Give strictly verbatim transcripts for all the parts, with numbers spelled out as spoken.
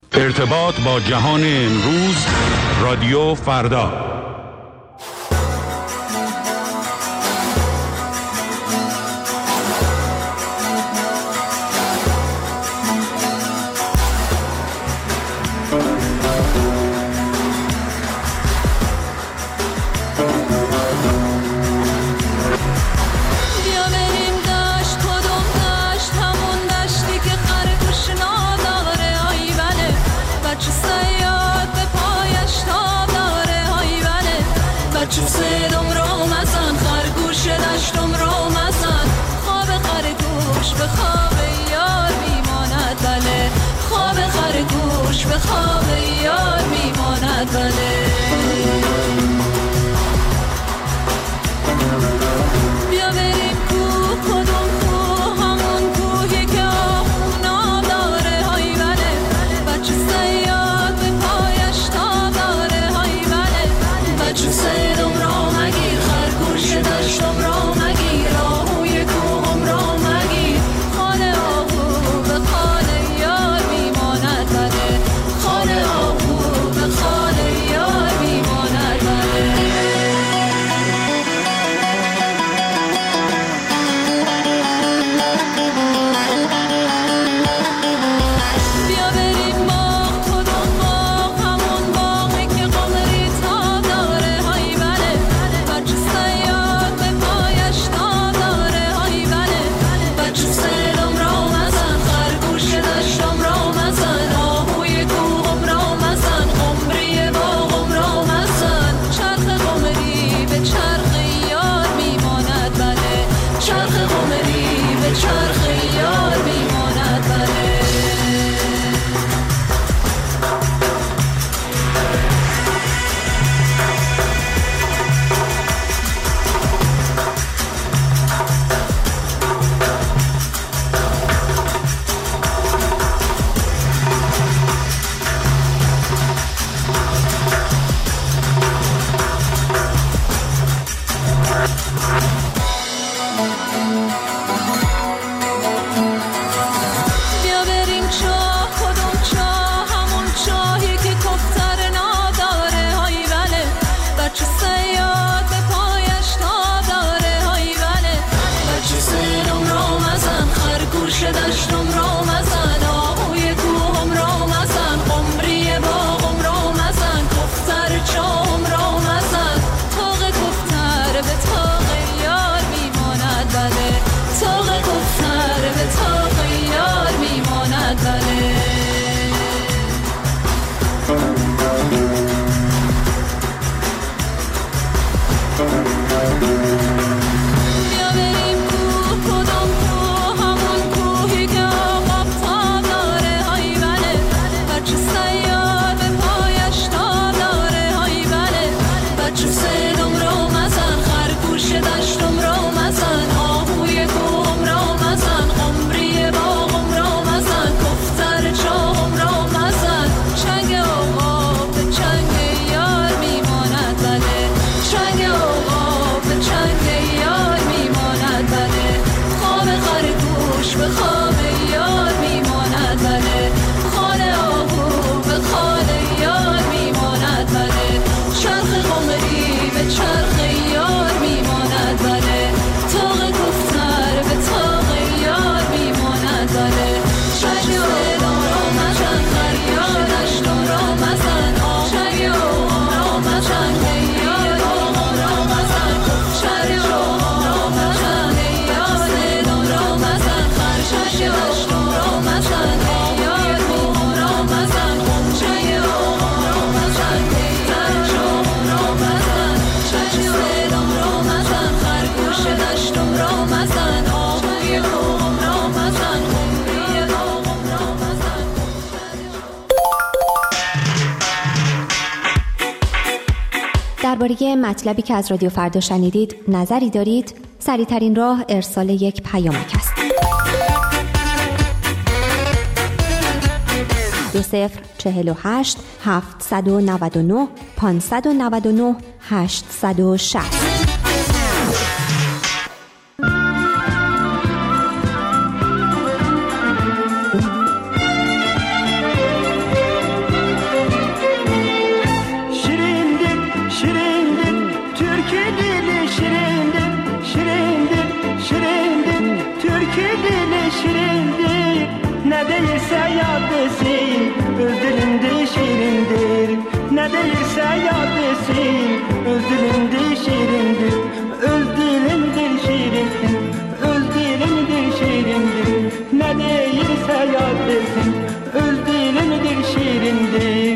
ارتباط با جهان امروز، رادیو فردا. به خواب یار میماند بله. بیا بریم کوه، کدوم کوه؟ همون کوهی که آهونا داره های بله. بچه صیاد به پایش تا داره های بله. بچه صیدم را مگیر، خرگوش دشتم را مگیر، آهوی کوهم را مگیر. خانه آهو به خانه یار میماند بله. خانه آهو به خانه یار میماند بله. بیا بریم باغ، کدوم باغ؟ همون باغی که قمری تا داره های بله. بچه صیاد به پایش تا داره های بله. بچه صیدم را مزن، خرگوش دشتم را مزن، آهوی کوهم را مزن، قمری باغم را مزن. چرخ قمری به چرخ یار میماند بله. چرخ قمری به چرخ یار میماند بله. بیا بریم چاه، کدوم چاه؟ همون چاهی که کفتر نداره های بله. بچه صیاد به پایش تا داره های بله. بچه صیدم را مزن، خرگوش دشتم را مزن، آهوی کوهم را مزن، قمری باغم را مزن، کفتر چاهم را مزن. تاق کفتر به تاق یار میماند بله. تاق کفتر به تاق یار میماند بله. بیا بریم کوه، کدوم کوه؟ همون کوهی که آقاب تا داره های بله. بچه صیاد به پایش تا داره های بله. بچه صیدم را مزن، خرگوش دشتم را مزن، آهوی کوهم را مزن، قمری باغم را مزن، کفتر چاهم را مزن. چنگ آقا به چنگ یار میماند بله. چنگ آقا به چنگ یار میماند بله. خواب خرگوش به خواب یار میماند بله. خانه آهو به خانه یار میماند بله. چرخ قمری به چرخ یار میماند بله. تاق کفتر به تاق یار میماند بله. چنگ آقا را مزن، خریار دشتم را مزن، چنگ آقا را مزن، یار آقا را مزن، کفتر آقا را مزن، یار دلم را مزن، خرگوش دشتم را مزن، یار کوهم را مزن، چنگ آقا را مزن، کفتر آقا را مزن، چنگ دلم را مزن، خرگوش دشتم را مزن، آهوی کوهم را مزن، قمری باغم را مزن. درباره مطلبی که از رادیو فردا شنیدید نظری دارید؟ سریع‌ترین راه ارسال یک پیامک است. دو صفر چهل و هشت هفتصد و نود و نه پانصد و نود و نه هشتصد و شصت. değilse yad desin, öz dilinde şirindir. Ne değilse yad desin, öz dilinde şirindir. Öz dilimdir şirindir, öz dilimdir şirindir. Ne değilse yad desin, öz dilimdir şirindir.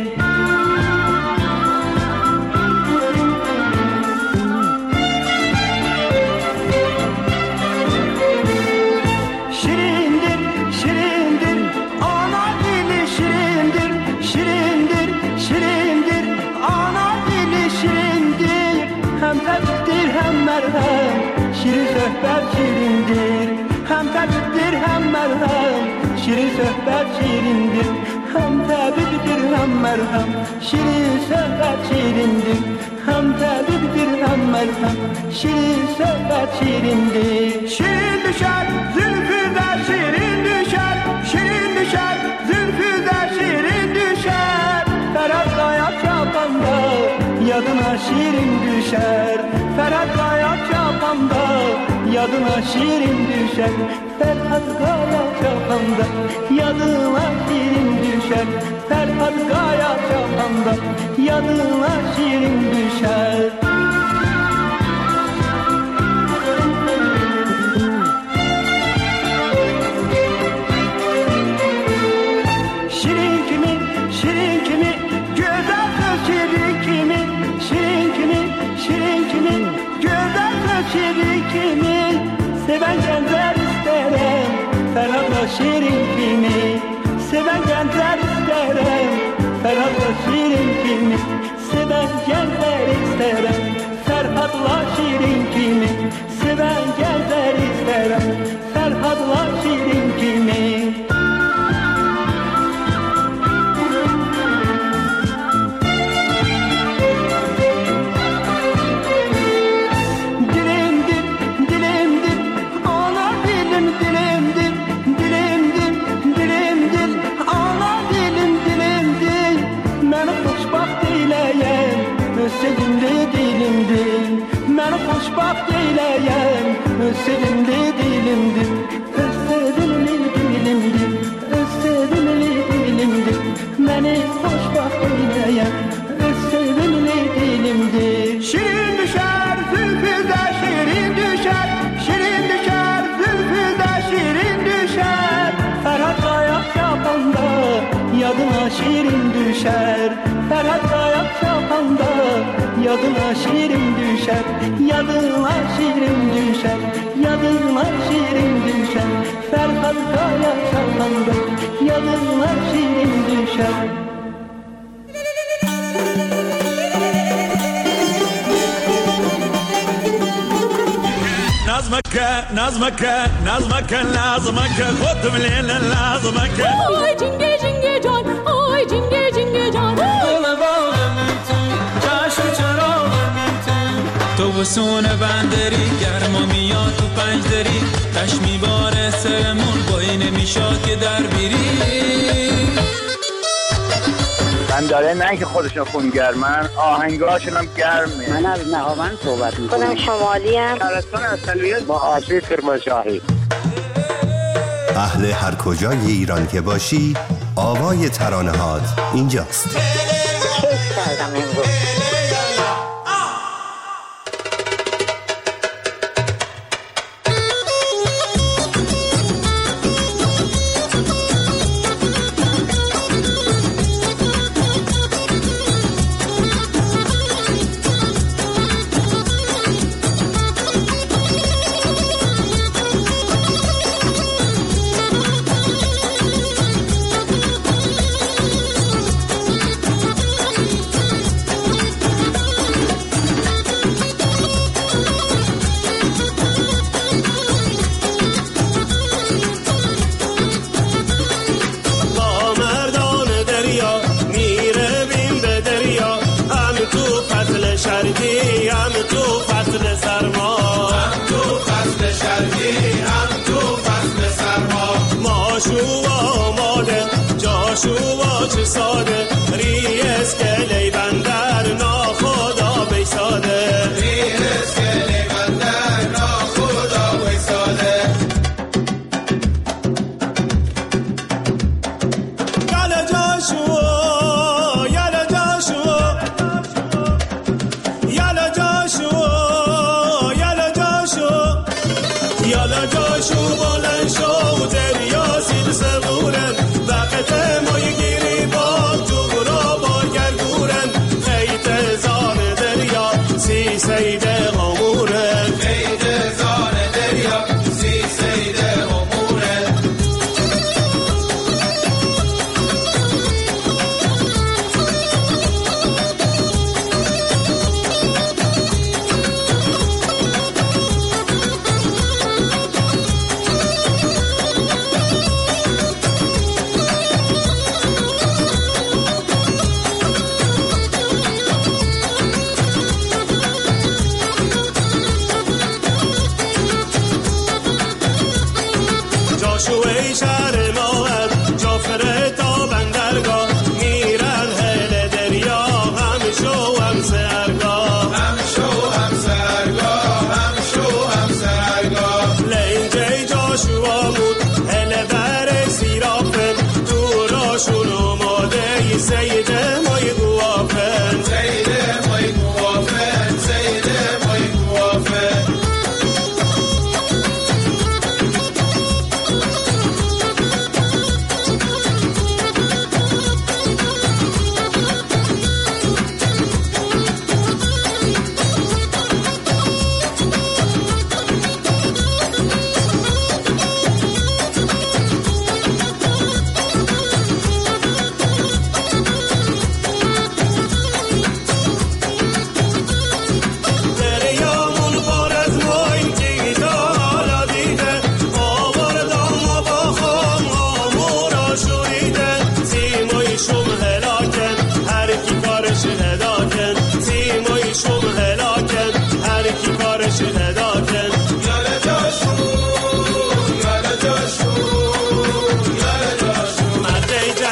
Şirindir, şirindir, ana dili şirindir. Şirindir, şirindir, ana dili şirindir. Hem tabiptir hem merhem, şirin sohbet şirindir. Hem tabiptir hem merhem, şirin sohbet şirindir. Hem tabiptir hem merhem, şirin sohbet şirindir. Hem tabiptir hem merhem, şirin sohbet şirindir. Şirin düşer, zülfü de şirin düşer. Şirin düşer, zülfü de şirin düşer. Ferhat ayak yapanda yadına şirin düşer. Ferhat ayak yapanda yadına şirin düşer. Ferhat ayak yapanda yadına şirin düşer. Ferhat ayak yapanda yadına şirin düşer. Şirin kimi, şirin kimi, güzel kız şirin kimi. Şirin kimi, şirin kimi, güzel kız şirin kimi. Seven gençler isterim, Ferhat'la şirin kimi. Seven gençler isterim, Ferhat'la şirin kimi. Seven gençler isterim, Ferhat'la şirin kimi. Seven gençler isterim, Ferhat'la şirin kimi. Dilimdir, dilimdir, ana dilim dilimdir. Dilimdir, dilimdir, ana dilim dilimdir. Məni xoşbaxt eyləyən, öz sevimli dilimdir. Məni xoşbaxt eyləyən, öz sevimli dilimdir. Öz sevimli dilimdir, öz sevimli dilimdir. Məni xoşbaxt eyləyən, öz sevimli dilimdir. Şirin düşər, zülfü də şirin düşər. Şirin düşər, zülfü də şirin düşər. Ferhat ayak yapanda yadına şirin düşer. Ferhat ayak yapanda yadına şirin düşer. Yadına şirin düşer, yadına şirin düşer. Ferhat ayak yapanda yadına şirin düşer. نظمك نظمك نظمك نظمك خذ من نظمك Oy cinge cinge can, oy cinge cinge can. تو بسون بندری گرما میاد تو پنج دری تشمی باره سرمون با این میشاد که در بیری بنداره نه که خودشون خونگرمن آهنگاشون هم گرمه. من از نهاوند صحبت میکنم. خودم شمالی ام. شهرستان اصلیت با آشی کرمانشاهی. اهل هر کجای ایران که باشی آوای ترانه‌هات اینجاست. کیف کردم امروز.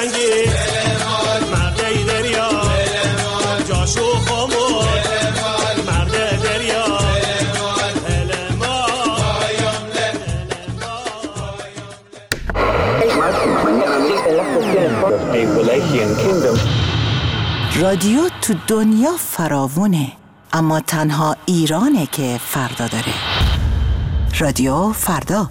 جنگی مرد دریا جاشو خاموش مرد دریا رادیو تو دنیا فراوونه، اما تنها ایرانه که فردا داره. رادیو فردا.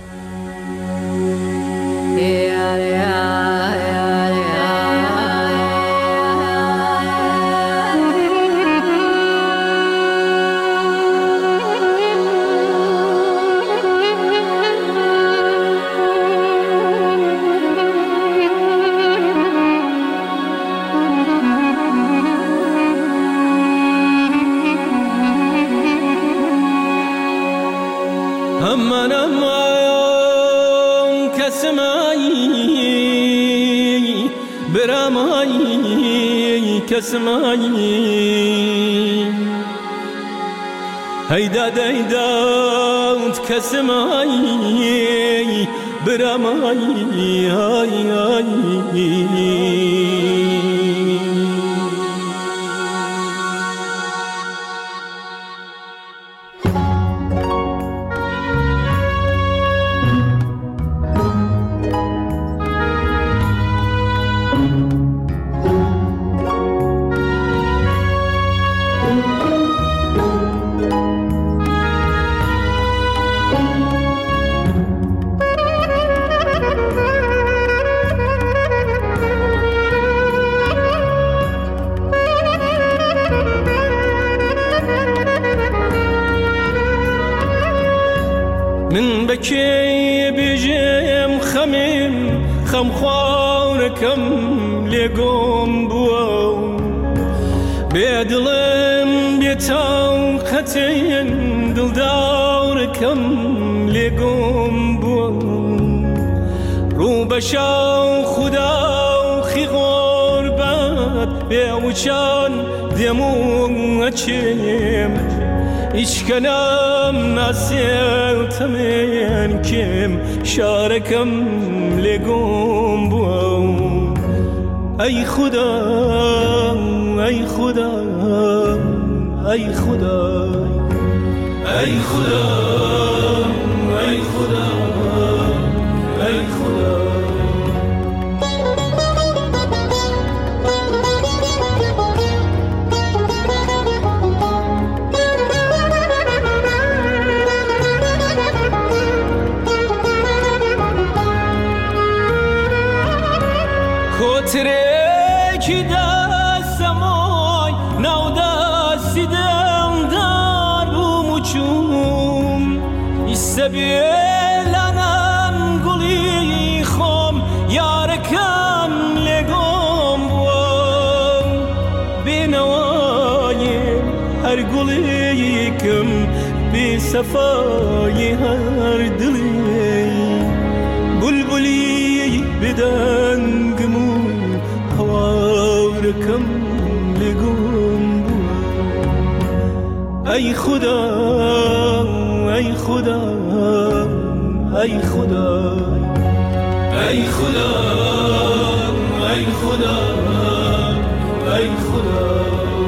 كسماني هيدا ديدا كسماني برماني هاي هاي من بكي بجيم خميم خم خواركم لقوم بواو بيدلم بيتوقتين دل دوركم لقوم بواو رو بشاو خدا خي غربت بيوشان دمو اچيم ایش کنم نسیتم این کم شارکم لگم بو ای خدا ای خدا ای خدا ای خدا ای خدا ای خدا ترکی دستمای نو دستی دم در بومچوم ایستبیلنم گلی خم یارکم لگم بوم بینوای هر گلی کم بی صفای هر دلی بلبلی بدنگمو هواركم لقوم أي خدا أي خدا أي خدا أي خدا أي خدا أي خدا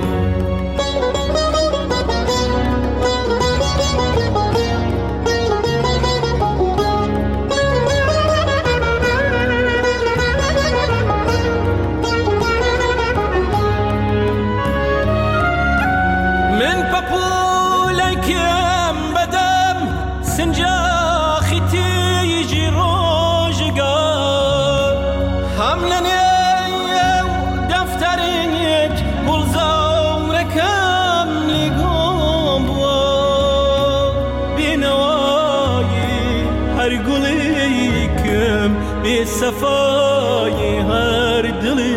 صفای هر دلی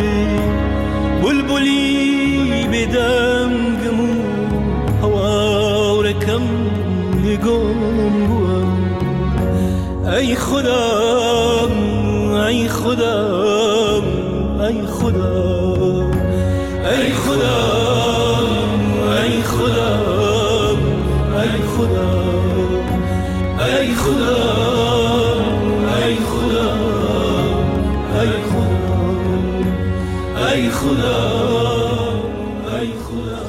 بلبلی بدمگمو هوارکم لگم بوم ای خدا ای خدا ای خدا ای خدا ای خدا ای خدا ای خدا ای خدا ای خدا ای خدا ای خدا.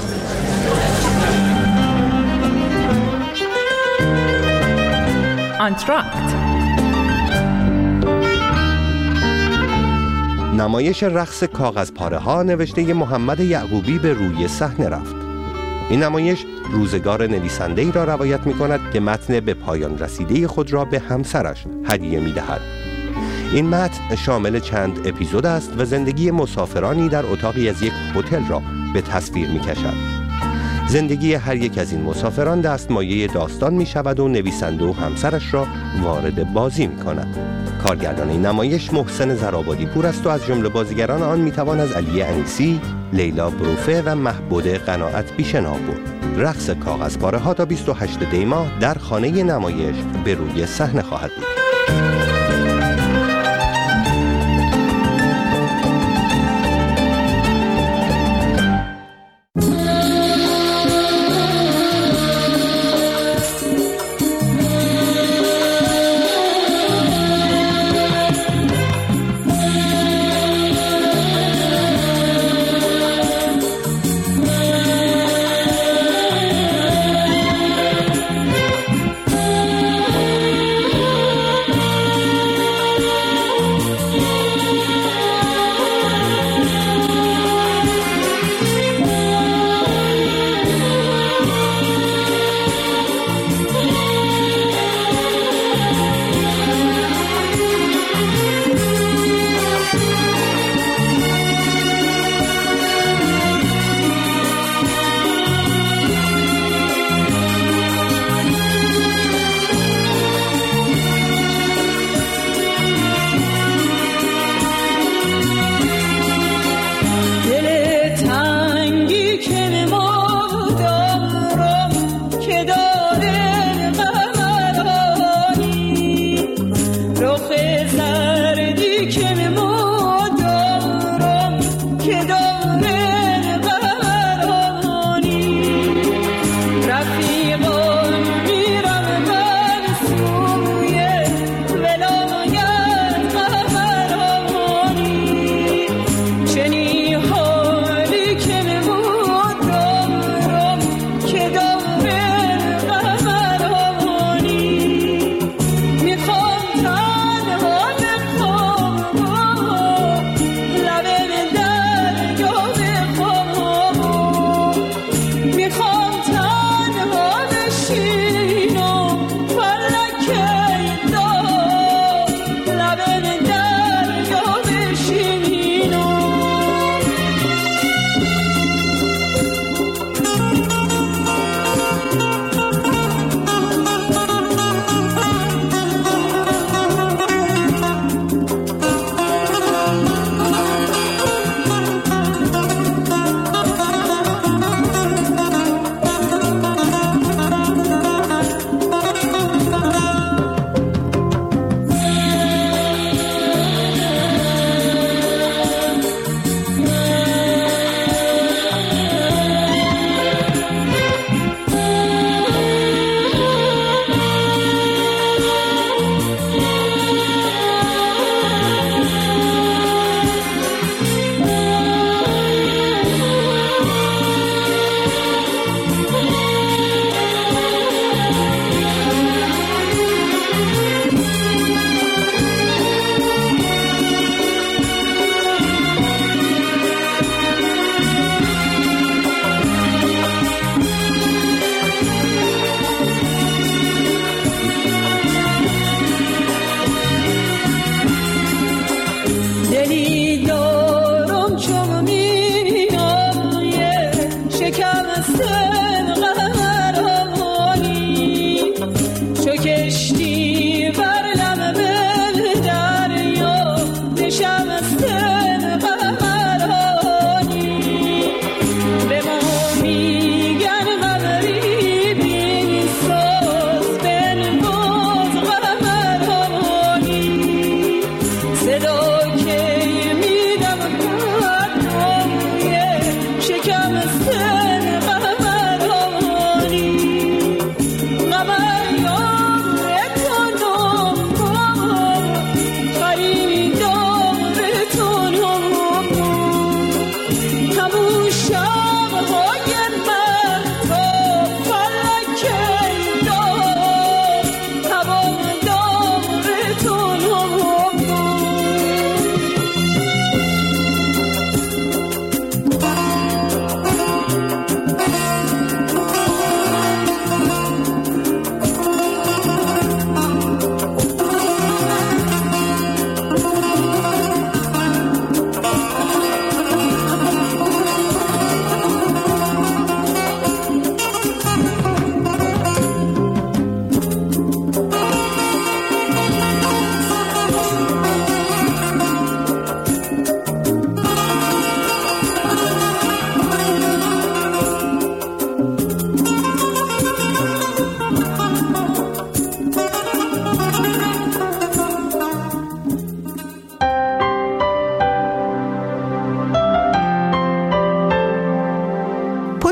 آنتراکت نمایش رقص کاغذ پاره ها نوشته محمد یعقوبی به روی صحنه رفت. این نمایش روزگار نویسنده ای را روایت می کند که متن به پایان رسیده خود را به همسرش هدیه می دهد. این متن شامل چند اپیزود است و زندگی مسافرانی در اتاقی از یک هتل را به تصویر می کشد. زندگی هر یک از این مسافران دستمایه داستان می شود و نویسنده و همسرش را وارد بازی می کند. کارگردان این نمایش محسن زرابادی پور است و از جمله بازیگران آن می توان از علی انیسی، لیلا بروفه و محبود قناعت بیشناب بود. رقص کاغذ پاره ها تا بیست و هشتم دی ماه در خانه نمایش به روی صحنه خواهد بود.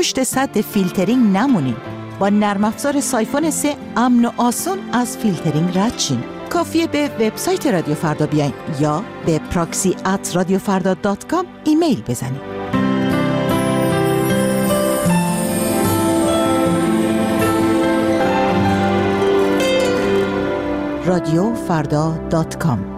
پشت سد فیلترینگ نمونین. با نرم افزار سایفون سه امن و آسون از فیلترینگ رد شین. کافیه به وبسایت رادیو فردا بیاین یا به پراکسی ات رادیو فردا دات کام ایمیل بزنید. رادیو فردا دات کام